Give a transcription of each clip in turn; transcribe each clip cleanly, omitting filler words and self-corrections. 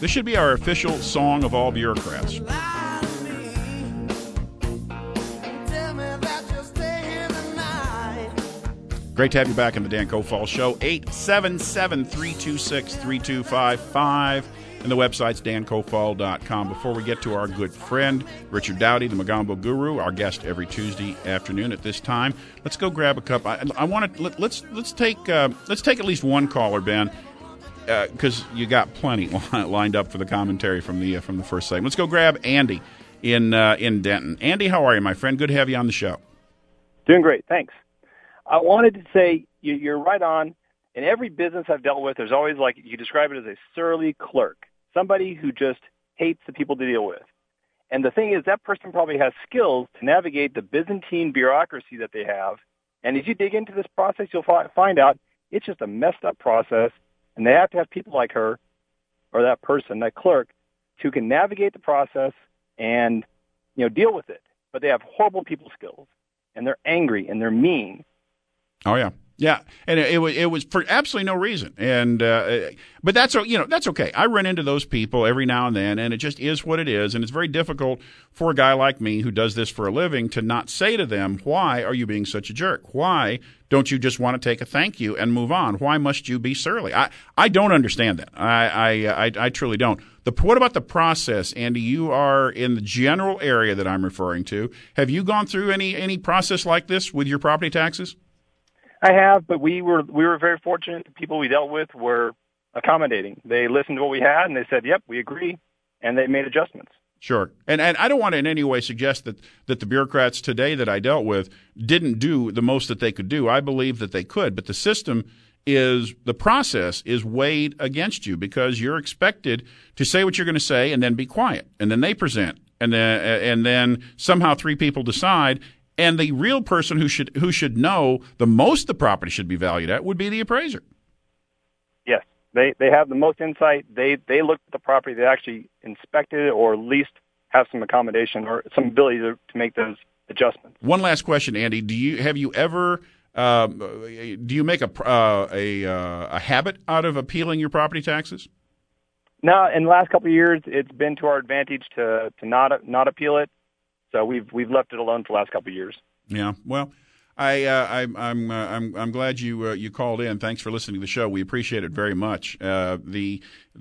This should be our official song of all bureaucrats. Great to have you back in the Dan Kofal Show. 877-326-3255. And the website's dankofal.com. Before we get to our good friend, Richard Dowdy, the Magambo Guru, our guest every Tuesday afternoon at this time, let's go grab a cup. I want to let's take at least one caller, Ben, because you got plenty lined up for the commentary from the first segment. Let's go grab Andy in Denton. Andy, how are you, my friend? Good to have you on the show. Doing great, thanks. I wanted to say you're right on. In every business I've dealt with, there's always, like, you describe it as a surly clerk, somebody who just hates the people to deal with. And the thing is, that person probably has skills to navigate the Byzantine bureaucracy that they have. And as you dig into this process, you'll find out it's just a messed up process. And they have to have people like her or that person, that clerk, who can navigate the process and, deal with it. But they have horrible people skills, and they're angry, and they're mean. Oh, yeah. Yeah, and it was for absolutely no reason, and but that's okay. I run into those people every now and then, and it just is what it is, and it's very difficult for a guy like me who does this for a living to not say to them, "Why are you being such a jerk? Why don't you just want to take a thank you and move on? Why must you be surly?" I don't understand that. I truly don't. What about the process, Andy? You are in the general area that I'm referring to. Have you gone through any process like this with your property taxes? I have, but we were very fortunate. The people we dealt with were accommodating. They listened to what we had, and they said, "Yep, we agree," and they made adjustments. Sure. And I don't want to in any way suggest that the bureaucrats today that I dealt with didn't do the most that they could do. I believe that they could, but the process is weighed against you because you're expected to say what you're going to say and then be quiet, and then they present, and then somehow three people decide. And the real person who should know the most the property should be valued at would be the appraiser. Yes, they have the most insight. They looked at the property. They actually inspected it, or at least have some accommodation or some ability to make those adjustments. One last question, Andy. Do you make a habit out of appealing your property taxes? No, in the last couple of years, it's been to our advantage to not appeal it. So we've left it alone for the last couple of years. Yeah, well, I'm glad you called in. Thanks for listening to the show. We appreciate it very much. The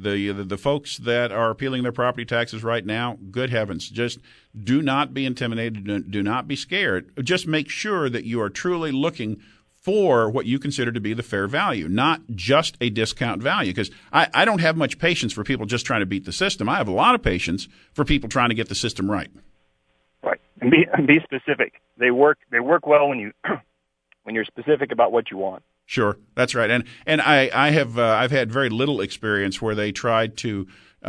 folks that are appealing their property taxes right now, good heavens, just do not be intimidated. Do not be scared. Just make sure that you are truly looking for what you consider to be the fair value, not just a discount value. Because I don't have much patience for people just trying to beat the system. I have a lot of patience for people trying to get the system right. Right, and be specific. They work well when you're specific about what you want. Sure, that's right. And I've had very little experience where they tried to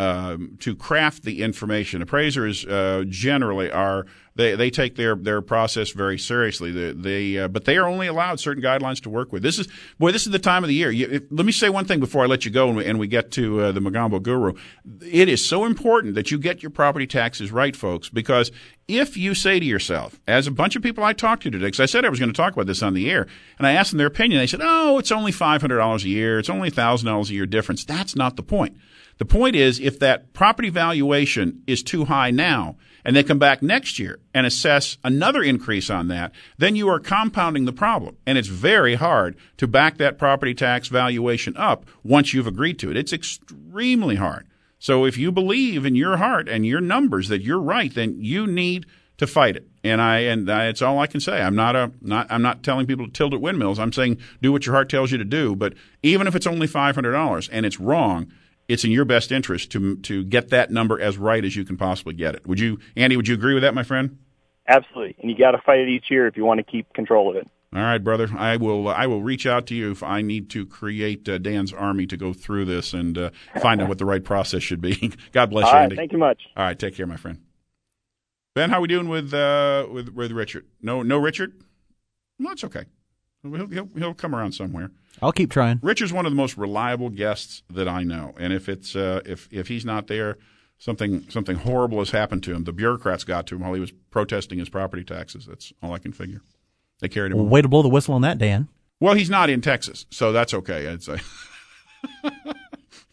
craft the information. Appraisers generally are they take their process very seriously. But they are only allowed certain guidelines to work with. This is the time of the year. Let me say one thing before I let you go and we get to the Magambo Guru. It is so important that you get your property taxes right, folks, because if you say to yourself, as a bunch of people I talked to today, because I said I was going to talk about this on the air, and I asked them their opinion, they said, "Oh, it's only $500 a year. It's only $1,000 a year difference." That's not the point. The point is, if that property valuation is too high now, and they come back next year and assess another increase on that, then you are compounding the problem. And it's very hard to back that property tax valuation up once you've agreed to it. It's extremely hard. So if you believe in your heart and your numbers that you're right, then you need to fight it. And it's all I can say. I'm not telling people to tilt at windmills. I'm saying do what your heart tells you to do. But even if it's only $500 and it's wrong, it's in your best interest to get that number as right as you can possibly get it. Andy, would you agree with that, my friend? Absolutely. And you got to fight it each year if you want to keep control of it. All right, brother. I will reach out to you if I need to create Dan's army to go through this and find out what the right process should be. God bless you, Andy. Thank you much. All right, take care, my friend. Ben, how are we doing with Richard? No, Richard? Well, it's okay. He'll come around somewhere. I'll keep trying. Richard's one of the most reliable guests that I know, and if it's if he's not there, something horrible has happened to him. The bureaucrats got to him while he was protesting his property taxes. That's all I can figure. They carried him. Well, way to blow the whistle on that, Dan. Well, he's not in Texas, so that's okay.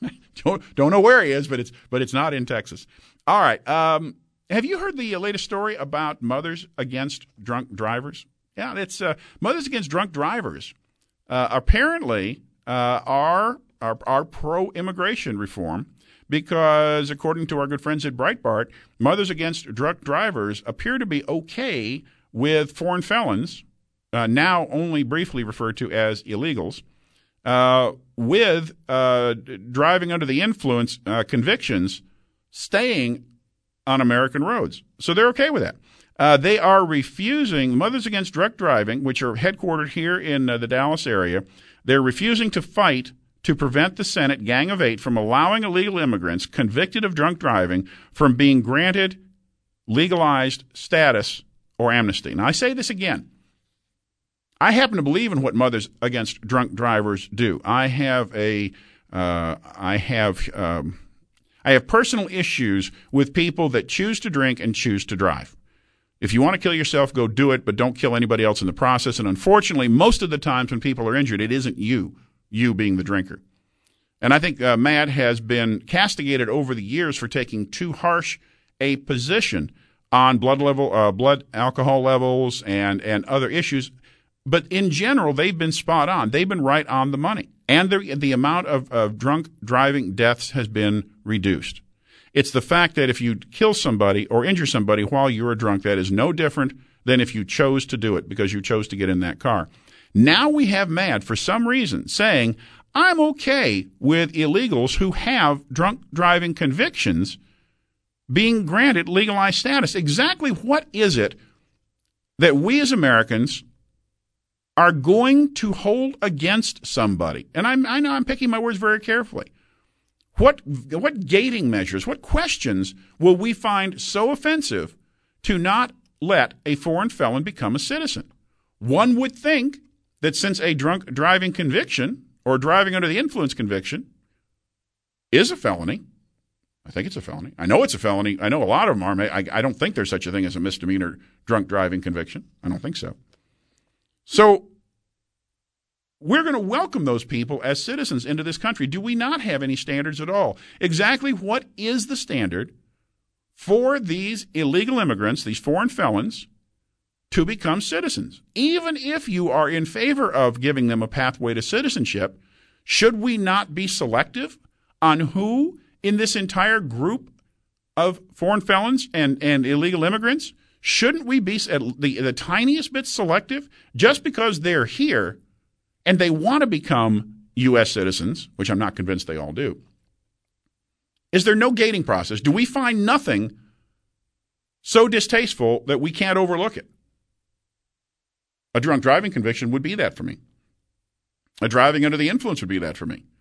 Don't know where he is, but it's not in Texas. All right. Have you heard the latest story about Mothers Against Drunk Drivers? Yeah, it's Mothers Against Drunk Drivers. Apparently, are pro-immigration reform because, according to our good friends at Breitbart, Mothers Against Drunk Drivers appear to be okay with foreign felons, now only briefly referred to as illegals, with driving under the influence convictions staying on American roads. So they're okay with that. They are refusing, Mothers Against Drunk Driving, which are headquartered here in the Dallas area, they're refusing to fight to prevent the Senate Gang of Eight from allowing illegal immigrants convicted of drunk driving from being granted legalized status or amnesty. Now, I say this again. I happen to believe in what Mothers Against Drunk Drivers do. I have personal issues with people that choose to drink and choose to drive. If you want to kill yourself, go do it, but don't kill anybody else in the process. And unfortunately, most of the times when people are injured, it isn't you being the drinker. And I think Matt has been castigated over the years for taking too harsh a position on blood alcohol levels and other issues. But in general, they've been spot on. They've been right on the money. And the amount of drunk driving deaths has been reduced. It's the fact that if you kill somebody or injure somebody while you're drunk, that is no different than if you chose to do it because you chose to get in that car. Now we have Matt, for some reason, saying, I'm okay with illegals who have drunk driving convictions being granted legalized status. Exactly what is it that we as Americans are going to hold against somebody? And I know I'm picking my words very carefully. What gating measures, what questions will we find so offensive to not let a foreign felon become a citizen? One would think that since a drunk driving conviction or driving under the influence conviction is a felony, I think it's a felony. I know it's a felony. I know a lot of them are. I don't think there's such a thing as a misdemeanor drunk driving conviction. I don't think so. So we're going to welcome those people as citizens into this country. Do we not have any standards at all? Exactly what is the standard for these illegal immigrants, these foreign felons, to become citizens? Even if you are in favor of giving them a pathway to citizenship, should we not be selective on who in this entire group of foreign felons and illegal immigrants? Shouldn't we be the tiniest bit selective just because they're here and they want to become U.S. citizens, which I'm not convinced they all do? Is there no gating process? Do we find nothing so distasteful that we can't overlook it? A drunk driving conviction would be that for me. A driving under the influence would be that for me.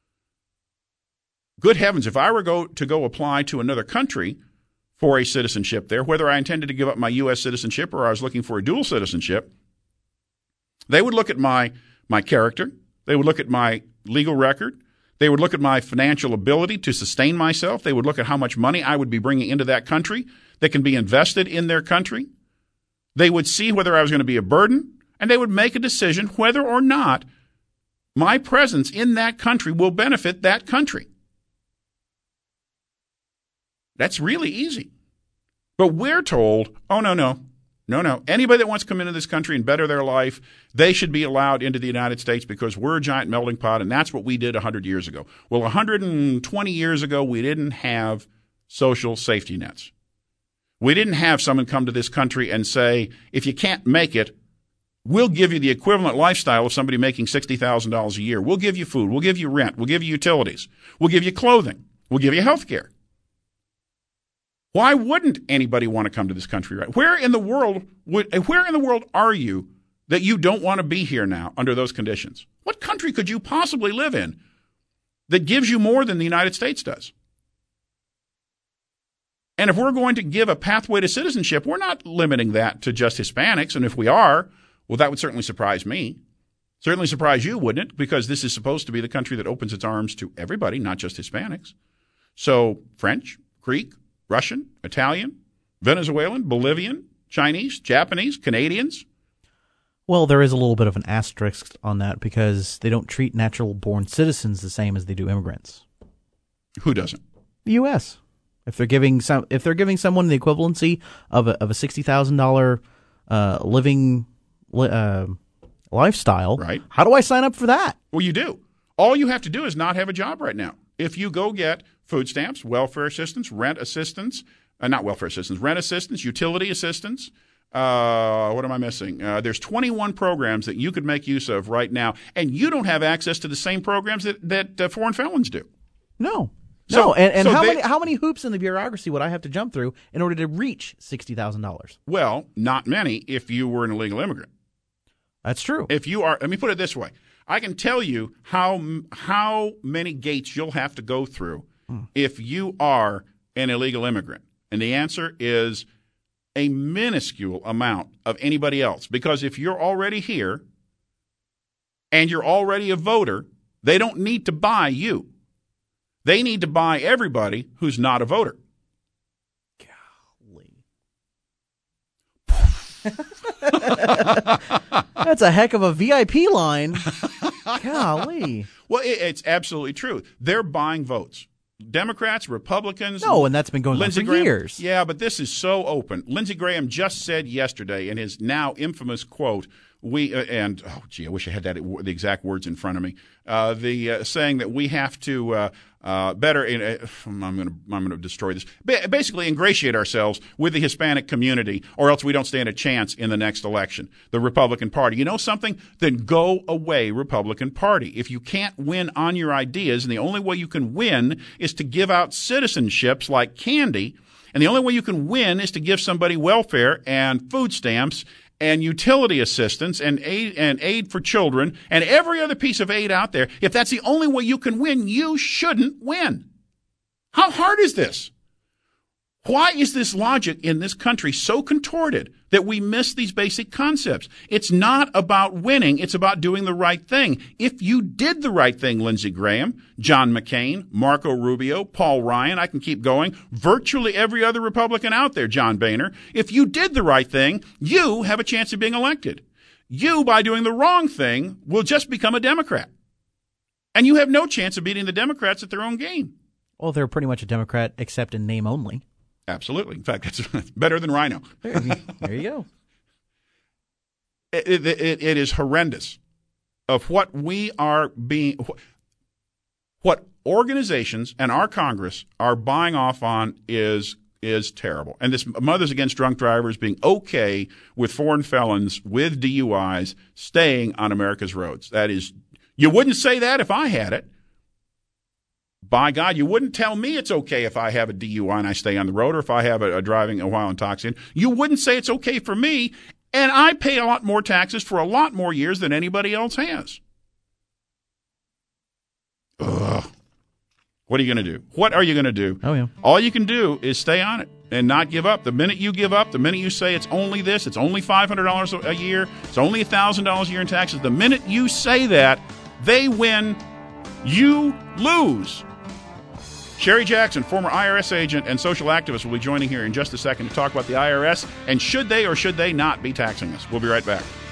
Good heavens, if I were to go apply to another country for a citizenship there, whether I intended to give up my U.S. citizenship or I was looking for a dual citizenship, they would look at my character. They would look at my legal record. They would look at my financial ability to sustain myself. They would look at how much money I would be bringing into that country that can be invested in their country. They would see whether I was going to be a burden, and they would make a decision whether or not my presence in that country will benefit that country. That's really easy. But we're told, oh, no. Anybody that wants to come into this country and better their life, they should be allowed into the United States because we're a giant melting pot, and that's what we did 100 years ago. Well, 120 years ago, we didn't have social safety nets. We didn't have someone come to this country and say, if you can't make it, we'll give you the equivalent lifestyle of somebody making $60,000 a year. We'll give you food. We'll give you rent. We'll give you utilities. We'll give you clothing. We'll give you health care. Why wouldn't anybody want to come to this country? Right? Where in the world are you that you don't want to be here now under those conditions? What country could you possibly live in that gives you more than the United States does? And if we're going to give a pathway to citizenship, we're not limiting that to just Hispanics. And if we are, well, that would certainly surprise me. Certainly surprise you, wouldn't it? Because this is supposed to be the country that opens its arms to everybody, not just Hispanics. So French, Greek, Russian, Italian, Venezuelan, Bolivian, Chinese, Japanese, Canadians. Well, there is a little bit of an asterisk on that because they don't treat natural-born citizens the same as they do immigrants. Who doesn't? The U.S. If they're giving someone the equivalency of a $60,000 living lifestyle, right? How do I sign up for that? Well, you do. All you have to do is not have a job right now. If you go get food stamps, welfare assistance, rent assistance, rent assistance, utility assistance. What am I missing? There's 21 programs that you could make use of right now, and you don't have access to the same programs that foreign felons do. No. So, no, and so how many hoops in the bureaucracy would I have to jump through in order to reach $60,000? Well, not many if you were an illegal immigrant. That's true. If you are, let me put it this way. I can tell you how many gates you'll have to go through if you are an illegal immigrant. And the answer is a minuscule amount of anybody else. Because if you're already here and you're already a voter, they don't need to buy you. They need to buy everybody who's not a voter. Golly. That's a heck of a VIP line. Golly. Well, it's absolutely true. They're buying votes. Democrats, Republicans. No, and that's been going on for years. Yeah, but this is so open. Lindsey Graham just said yesterday in his now infamous quote, I wish I had the exact words in front of me. Saying that we have to better. I'm going to destroy this. Basically, ingratiate ourselves with the Hispanic community, or else we don't stand a chance in the next election. The Republican Party. You know something? Then go away, Republican Party. If you can't win on your ideas, and the only way you can win is to give out citizenships like candy, and the only way you can win is to give somebody welfare and food stamps and utility assistance and aid for children and every other piece of aid out there. If that's the only way you can win, you shouldn't win. How hard is this? Why is this logic in this country so contorted that we miss these basic concepts? It's not about winning. It's about doing the right thing. If you did the right thing, Lindsey Graham, John McCain, Marco Rubio, Paul Ryan, I can keep going, virtually every other Republican out there, John Boehner, if you did the right thing, you have a chance of being elected. You, by doing the wrong thing, will just become a Democrat. And you have no chance of beating the Democrats at their own game. Well, they're pretty much a Democrat, except in name only. Absolutely. In fact, it's better than Rhino. There you go. It is horrendous of what we are being, what organizations and our Congress are buying off on is terrible. And this Mothers Against Drunk Drivers being okay with foreign felons with DUIs staying on America's roads. That is, you wouldn't say that if I had it. By God, you wouldn't tell me it's okay if I have a DUI and I stay on the road, or if I have a driving while intoxicated. You wouldn't say it's okay for me, and I pay a lot more taxes for a lot more years than anybody else has. Ugh. What are you going to do? What are you going to do? Oh, yeah. All you can do is stay on it and not give up. The minute you give up, the minute you say it's only this, it's only $500 a year, it's only $1,000 a year in taxes, the minute you say that, they win, you lose. Sherry Jackson, former IRS agent and social activist, will be joining here in just a second to talk about the IRS and should they or should they not be taxing us. We'll be right back.